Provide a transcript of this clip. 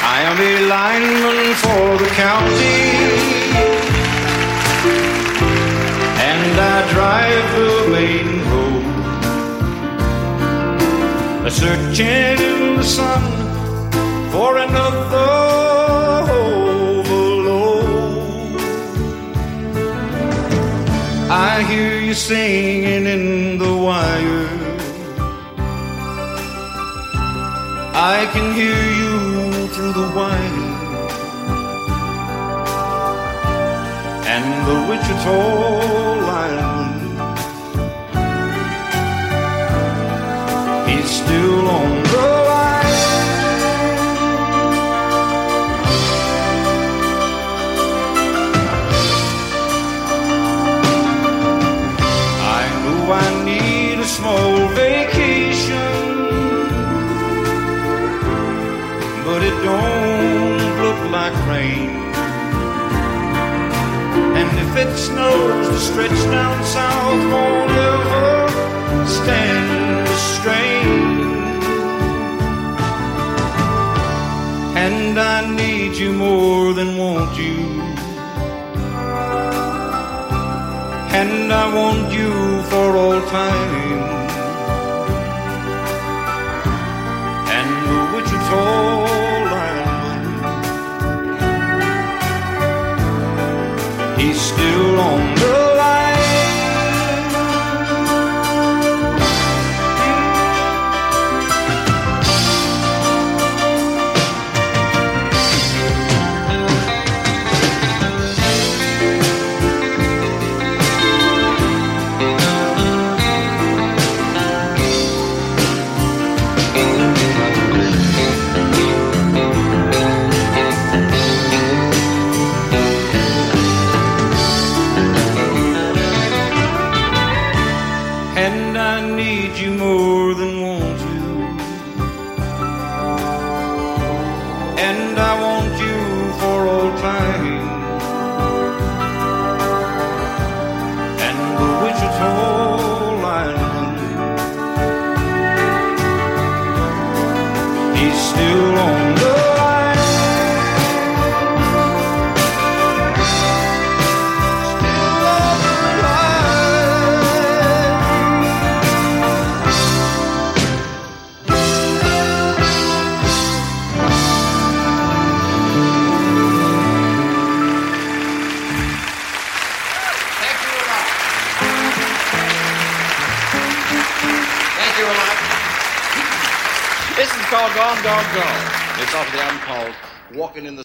I am a lineman for the county, and I drive the main road, searching in the sun for another overload. I hear you singing in the wire, I can hear you through the wire, and the Wichita lineman, he's still on the line. I know I need a small vacation, but it don't look like rain. And if it snows, the stretch down south won't ever stand the strain. And I need you more than want you, and I want you for all time. And the Wichita lineman, he's still on the line. And I need you more than want you, and I want you for all time. And the Wichita lineman, he's still on the line. Still on the line. Thank you a lot. This is called Gone, Gone, Gone. It's off the album called Walking in the